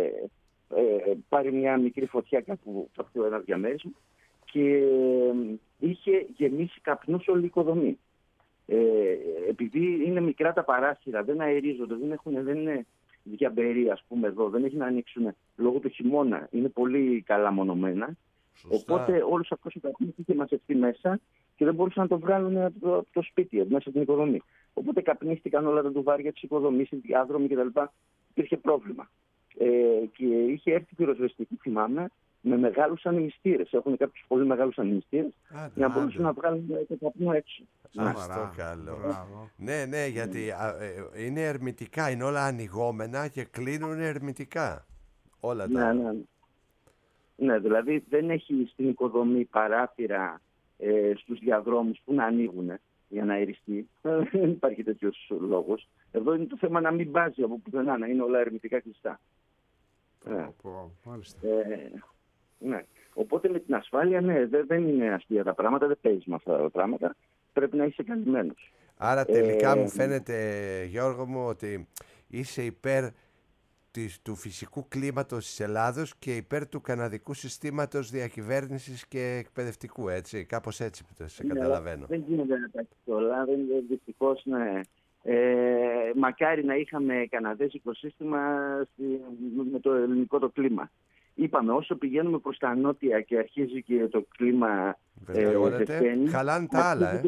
ε, πάρει μια μικρή φωτιά κάπου από ένα διαμέρισμα και ε, είχε γεμίσει καπνούς όλη η οικοδομή. Ε, επειδή είναι μικρά τα παράθυρα, δεν αερίζονται, δεν, έχουν, δεν είναι διαμπερί, ας πούμε, εδώ, δεν έχει να ανοίξουν λόγω του χειμώνα. Είναι πολύ καλά μονομένα. Σωστά. Οπότε όλους αυτούς οι καπνούς είχε μαζευτεί μέσα και δεν μπορούσαν να το βγάλουν από το, από το σπίτι, μέσα από την οικοδομή. Οπότε καπνίστηκαν όλα τα τουβάρια της οικοδομής, οι διάδρομοι κτλ. Υπήρχε πρόβλημα. Ε, και είχε έρθει πυροσβεστική, θυμάμαι, με μεγάλους ανεμιστήρες. Έχουν κάποιους πολύ μεγάλους ανεμιστήρες για να μπορούσαν να βγάλουν το καπνό έξω. Αυτό καλό. Μπράβο. Ναι, ναι, γιατί α, ε, είναι ερμητικά, είναι όλα ανοιγόμενα και κλείνουν ερμητικά. Όλα τα. Ναι, ναι. Ναι, δηλαδή δεν έχει στην οικοδομή παράθυρα ε, στους διαδρόμους που να ανοίγουν για να αεριστεί. Δεν υπάρχει τέτοιος λόγος. Εδώ είναι το θέμα να μην μπάζει από πουθενά, να είναι όλα ερμητικά κλειστά. Ε, μάλιστα. Ε, ναι. Οπότε με την ασφάλεια, ναι, δεν είναι αστεία τα πράγματα, δεν παίζει με αυτά τα πράγματα. Πρέπει να είσαι καλυμμένος. Άρα τελικά ε, μου φαίνεται, Γιώργο μου, ότι είσαι υπέρ του φυσικού κλίματος της Ελλάδος και υπέρ του καναδικού συστήματος διακυβέρνησης και εκπαιδευτικού, έτσι, κάπως έτσι που το σε καταλαβαίνω. Δεν γίνεται να τα έχει όλα, δυστυχώς, ναι. Ε, μακάρι να είχαμε καναδέζικο σύστημα με το ελληνικό το κλίμα. Είπαμε, όσο πηγαίνουμε προς τα νότια και αρχίζει και το κλίμα βελτιώνεται, ε, χαλάνε τα άλλα, ε.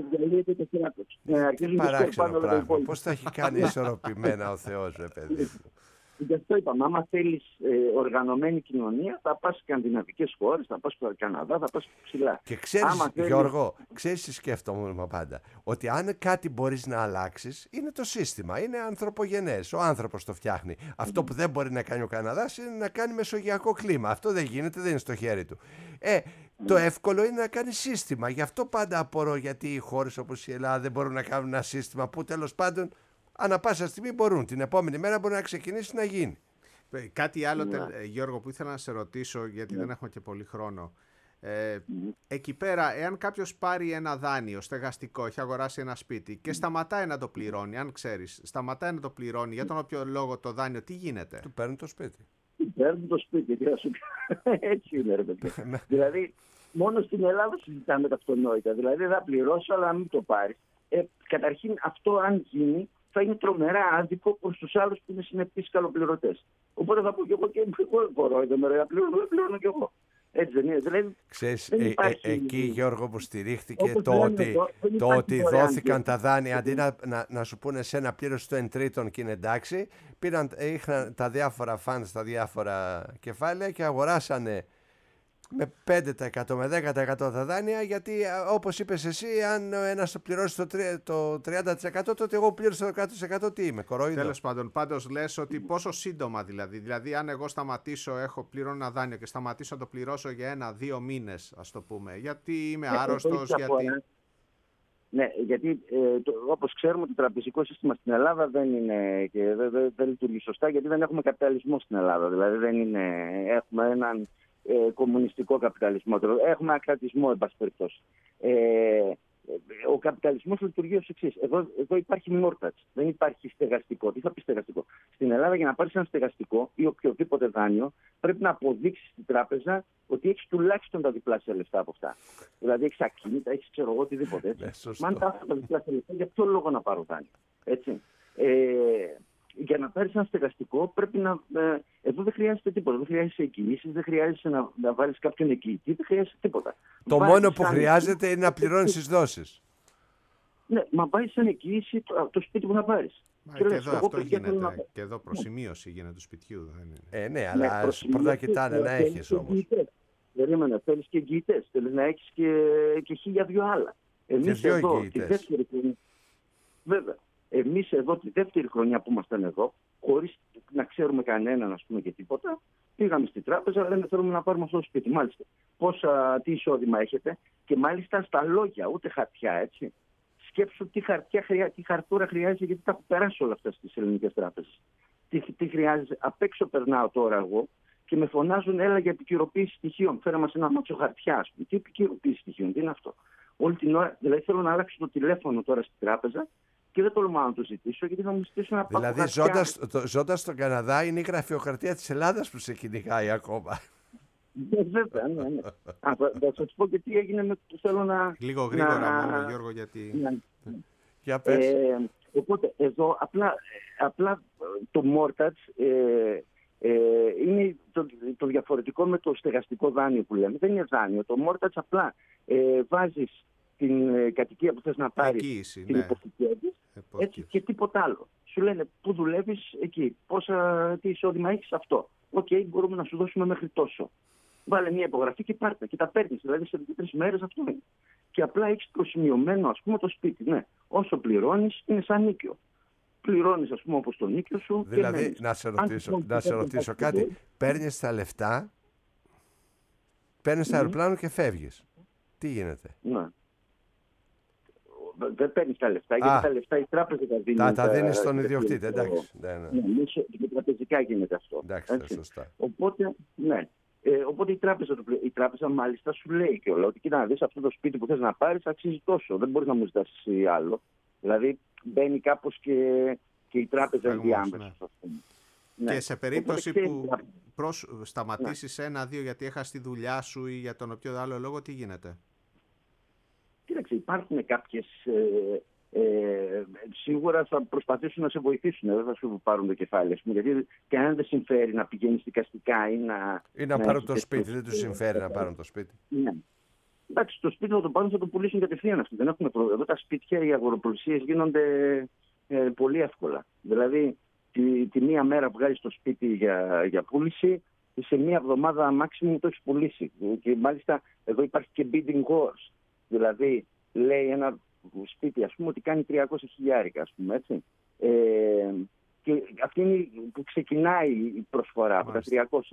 ε Τι παράξενο πράγμα, πώς θα έχει κάνει ισορροπημένα ο Θεός, ρε παιδί. Γι' αυτό είπαμε, άμα θέλεις ε, οργανωμένη κοινωνία, θα πας σε σκανδιναβικές χώρες, θα πας στο Καναδά, θα πας ψηλά. Και ξέρεις, άμα Γιώργο, θέλεις... ξέρεις τι σκέφτομαι πάντα, ότι αν κάτι μπορείς να αλλάξεις, είναι το σύστημα, είναι ανθρωπογενές, ο άνθρωπος το φτιάχνει. Mm. Αυτό που δεν μπορεί να κάνει ο Καναδάς είναι να κάνει μεσογειακό κλίμα, αυτό δεν γίνεται, δεν είναι στο χέρι του. Ε, Το εύκολο είναι να κάνει σύστημα. Γι' αυτό πάντα απορώ γιατί οι χώρες όπως η Ελλάδα δεν μπορούν να κάνουν ένα σύστημα που τέλος πάντων ανά πάσα στιγμή μπορούν. Την επόμενη μέρα μπορεί να ξεκινήσει να γίνει. Κάτι άλλο, ναι. Γιώργο, που ήθελα να σε ρωτήσω, γιατί ναι. δεν έχουμε και πολύ χρόνο. Ε, mm-hmm. Εκεί πέρα, εάν κάποιος πάρει ένα δάνειο στεγαστικό, έχει αγοράσει ένα σπίτι και σταματάει να το πληρώνει, αν ξέρεις, σταματάει να το πληρώνει, για τον όποιο λόγο το δάνειο, τι γίνεται? Του παίρνουν το σπίτι. Του παίρνουν το σπίτι, τι θα σου πει. Έτσι είναι, ρε παιδιά. Δηλαδή, μόνο στην Ελλάδα συζητάμε τα αυτονόητα. Δηλαδή, δεν θα πληρώσω, αλλά μην το πάρεις. Ε, καταρχήν, αυτό αν γίνει, θα είναι τρομερά άδικο προς τους άλλους που είναι συνεπείς καλοπληρωτές. Οπότε θα πω και εγώ και εγώ μπορώ, δεν πληρώνω, δεν πληρώνω κι εγώ. Έτσι δεν είναι? Δηλαδή, ξέρεις, ε, ε, εκεί Γιώργο που στηρίχτηκε το ότι, εδώ, το ότι δόθηκαν τα δάνεια αντί να, να, να σου πούνε σε ένα πλήρωση των εν τρίτων και είναι εντάξει, πήραν, είχαν τα διάφορα funds, τα διάφορα κεφάλαια και αγοράσανε με πέντε τοις εκατό με δέκα τοις εκατό τα δάνεια, γιατί όπως είπες εσύ, αν ένας το πληρώσει το, το τριάντα τοις εκατό, τότε εγώ πλήρωσα το εκατό τοις εκατό, τι είμαι, κορόιδο? Τέλος πάντων, πάντως λες ότι πόσο σύντομα δηλαδή. Δηλαδή, αν εγώ σταματήσω, έχω πληρώνω ένα δάνειο και σταματήσω να το πληρώσω για ένα-δύο μήνες, ας το πούμε, γιατί είμαι ναι, άρρωστος, γιατί. Ναι, γιατί ε, το, όπως ξέρουμε το τραπεζικό σύστημα στην Ελλάδα δεν, είναι, και δεν, δεν, δεν λειτουργεί σωστά, γιατί δεν έχουμε καπιταλισμό στην Ελλάδα. Δηλαδή, δεν είναι, έχουμε έναν Ε, κομμουνιστικό καπιταλισμό. Έχουμε ακρατισμό, εν πάση περιπτώσει. Ε, ο καπιταλισμός λειτουργεί ως εξής. Εδώ, εδώ υπάρχει mortgage, δεν υπάρχει στεγαστικό. Τι θα πει στεγαστικό? Στην Ελλάδα, για να πάρεις ένα στεγαστικό ή οποιοδήποτε δάνειο, πρέπει να αποδείξεις στην τράπεζα ότι έχεις τουλάχιστον τα διπλάσια λεφτά από αυτά. Δηλαδή, έχεις ακίνητα, έχεις ξέρω εγώ οτιδήποτε. Μα αν τα έχω τα διπλάσια λεφτά, για ποιο λόγο να πάρω δάνειο? Έτσι. Ε, για να πάρεις ένα στεγαστικό πρέπει να. Ε, εδώ δεν χρειάζεται τίποτα. Δεν χρειάζεσαι εγγυήσεις, δεν χρειάζεσαι να, να βάλεις κάποιον εγγυητή, δεν χρειάζεσαι τίποτα. Το βάζεις μόνο που σαν... χρειάζεται είναι να πληρώνεις τις δόσεις. Ναι, μα βάζεις σαν εγγύηση το, το σπίτι που θα πάρεις. Και, και εδώ αυτό γίνεται. Να... Και εδώ προσημείωση γίνεται του σπιτιού. Δεν είναι. Ε, ναι, αλλά ναι, πρώτα κοιτάνε να έχεις όμως. Περίμενα, θέλεις και εγγυητές. Θέλεις να έχεις και, και χίλια δυο άλλα. Εμείς και εδώ, τη δεύτερη χρονιά. Βέβαια. Εμείς εδώ τη δεύτερη χρονιά που ήμασταν εδώ, χωρίς να ξέρουμε κανέναν, ας πούμε, και τίποτα, πήγαμε στην τράπεζα, λέμε θέλουμε να πάρουμε αυτό το σπίτι. Μάλιστα. Πόσα, τι εισόδημα έχετε? Και μάλιστα στα λόγια, ούτε χαρτιά, έτσι. Σκέψου τι, χαρτιά, τι χαρτούρα χρειάζεται, γιατί τα έχω περάσει όλα αυτά στις ελληνικές τράπεζες. Τι, τι χρειάζεται? Απ' έξω περνάω τώρα εγώ και με φωνάζουν, έλα για επικαιροποίηση στοιχείων. Φέραμε μας ένα μάτσο χαρτιά, ας πούμε. Τι επικαιροποίηση στοιχείων, τι είναι αυτό? Όλη την ώρα, δηλαδή θέλω να αλλάξω το τηλέφωνο τώρα στην τράπεζα. Και δεν τολμάω να το ζητήσω, γιατί θα μου ζητήσω ένα πάκο. Δηλαδή, ζώντας, ζώντας στον Καναδά, είναι η γραφειοκρατία της Ελλάδας που σε κυνηγάει ακόμα. Ναι, βέβαια, ναι, ναι. Α, θα, θα σας πω και τι έγινε με το θέλω να. Λίγο γρήγορα, να... μόνο, Γιώργο, γιατί. Ναι. Για πες. Ε, οπότε, εδώ απλά, απλά το mortgage ε, ε, είναι το, το διαφορετικό με το στεγαστικό δάνειο που λέμε. Δεν είναι δάνειο. Το mortgage απλά ε, βάζεις την ε, κατοικία που θες να πάρεις, Εκκοίηση, την ναι. υποθηκεύεις, έτσι, και τίποτα άλλο. Σου λένε πού δουλεύεις εκεί, πόσα, τι εισόδημα έχεις, αυτό. Οκ, okay, μπορούμε να σου δώσουμε μέχρι τόσο. Βάλε μια υπογραφή και πάρτε και τα παίρνεις. Δηλαδή σε δύο-τρεις μέρες αυτό είναι. Και απλά έχεις προσημειωμένο, ας πούμε, το σπίτι. Ναι. Όσο πληρώνεις είναι σαν νίκιο. Πληρώνεις, ας πούμε, όπως το νίκιο σου. Δηλαδή, και να σε ρωτήσω, να σε ρωτήσω κάτι. Παίρνεις τα λεφτά, παίρνεις mm-hmm. το αεροπλάνο και φεύγεις. Τι γίνεται? Ναι. Δεν παίρνεις τα λεφτά, γιατί τα λεφτά η τράπεζα τα δίνει. Τα, τα δίνει στον ιδιοκτήτη, εντάξει. Ναι, ναι. Ναι, και τραπεζικά γίνεται αυτό. Εντάξει, σωστά. Οπότε, ναι. Ε, οπότε η τράπεζα, η τράπεζα μάλιστα σου λέει και όλα ότι κοίτα να δεις, αυτό το σπίτι που θες να πάρεις αξίζει τόσο. Δεν μπορείς να μου ζητάς άλλο. Δηλαδή μπαίνει κάπως και, και η τράπεζα ενδιάμεσα. Ναι. Και σε περίπτωση οπότε, που και... προς... σταματήσεις ναι. ένα-δύο γιατί έχασες τη δουλειά σου ή για τον οποίο άλλο λόγο, τι γίνεται? Κοίταξε, υπάρχουν κάποιες. Ε, ε, σίγουρα θα προσπαθήσουν να σε βοηθήσουν, δεν θα σου πάρουν το κεφάλι. Γιατί κανέναν δεν συμφέρει να πηγαίνεις δικαστικά ή να. Ή να, να πάρουν το σπίτι, δεν τους συμφέρει να πάρουν το σπίτι. Ναι. Εντάξει, το σπίτι θα το πάρουν, θα το πουλήσουν κατευθείαν αυτοί. Δεν έχουμε πρόβλημα. Εδώ τα σπίτια, οι αγοροπολισίες γίνονται ε, πολύ εύκολα. Δηλαδή, τη, τη μία μέρα που βγάλεις το σπίτι για, για πούληση, σε μία εβδομάδα maximum το έχεις πουλήσει. Και μάλιστα εδώ υπάρχει και bidding wars. Δηλαδή, λέει ένα σπίτι, ας πούμε, ότι κάνει τριακόσια χιλιάρικα, ας πούμε, έτσι. Ε, και αυτή είναι που ξεκινάει η προσφορά από τα τριακόσια.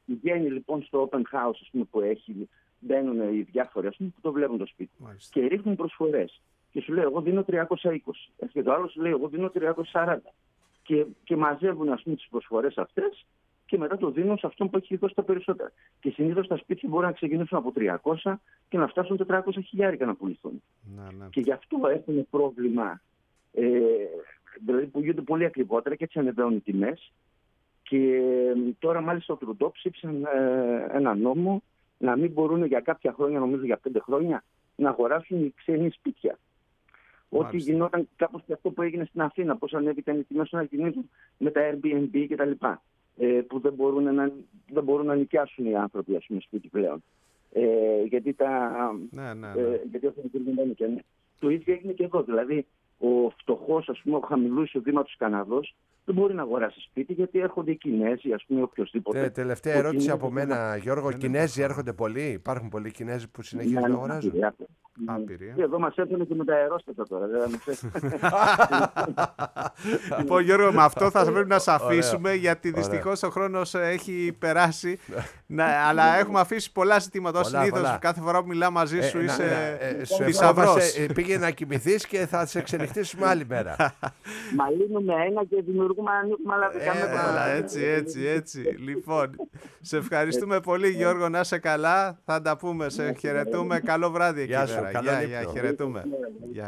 Πηγαίνει λοιπόν στο open house, ας πούμε, που έχει, μπαίνουν οι διάφοροι, ας πούμε, που το βλέπουν το σπίτι. Μάλιστα. Και ρίχνουν προσφορές. Και σου λέει, εγώ δίνω τριακόσια είκοσι. Και το άλλο σου λέει, εγώ δίνω τριακόσια σαράντα. Και, και μαζεύουν, ας πούμε, τις προσφορές αυτές και μετά το δίνουν σε αυτόν που έχει δώσει τα περισσότερα. Και συνήθως τα σπίτια μπορούν να ξεκινήσουν από τριακόσια και να φτάσουν τετρακόσια χιλιάρικα να πουληθούν. Ναι, ναι. Και γι' αυτό έχουν πρόβλημα. Ε, δηλαδή πουλούνται πολύ ακριβότερα και έτσι ανεβαίνουν οι τιμές. Και τώρα μάλιστα ο Τρουντό ψήφισαν ε, ένα νόμο να μην μπορούν για κάποια χρόνια, νομίζω για πέντε χρόνια, να αγοράσουν οι ξένοι σπίτια. Μάλιστα. Ό,τι γινόταν κάπως και αυτό που έγινε στην Αθήνα, πώς ανέβηκαν οι τιμές να κινήσουν με τα Airbnb κτλ. Ε, που δεν μπορούν, να, δεν μπορούν να νοικιάσουν οι άνθρωποι, ας πούμε, σπίτι πλέον. Ε, γιατί τα. Ναι, ναι, ναι. Ε, γιατί αυτό δεν και ναι. Το ίδιο έγινε και εδώ. Δηλαδή, ο φτωχός, ας πούμε, ο χαμηλού εισοδήματος Καναδός δεν μπορεί να αγοράσει σπίτι γιατί έρχονται οι Κινέζοι, ας πούμε, οποιοδήποτε. Τε, τελευταία ο ερώτηση Κινέζος από μένα, Γιώργο. Δεν Κινέζοι είναι έρχονται πολλοί, υπάρχουν πολλοί Κινέζοι που συνεχίζουν Ναι, να ναι, αγοράζουν. άπειροι, Άπειροι, ε. Και εδώ μας έρθουν και με τα αερόστατα τώρα. Δεν θα μας έρθουν. Λοιπόν, Γιώργο, με αυτό θα πρέπει να σε Ωραία. αφήσουμε γιατί Ωραία. δυστυχώς ο χρόνος έχει περάσει. Να, αλλά έχουμε αφήσει πολλά ζητήματα. Ως Πολλά, συνήθως, πολλά. κάθε φορά που μιλάω μαζί σου Ε, να- είσαι να- ε, σου θησαυρός. ευχόμαστε, ε, πήγε να κοιμηθείς και θα σε ξενυχτήσουμε άλλη μέρα. Μα λύνουμε ένα και δημιουργούμε, ανοίγουμε άλλα δεκά Ε, μέτρα. Έλα, έτσι, έτσι, έτσι. Λοιπόν, σε ευχαριστούμε πολύ, Γιώργο, να είσαι καλά. Θα τα πούμε, σε χαιρετούμε. Καλό βράδυ εκεί Γεια σου, πέρα. καλό Γεια, ύπνο. γεια, χαιρετούμε. Γεια.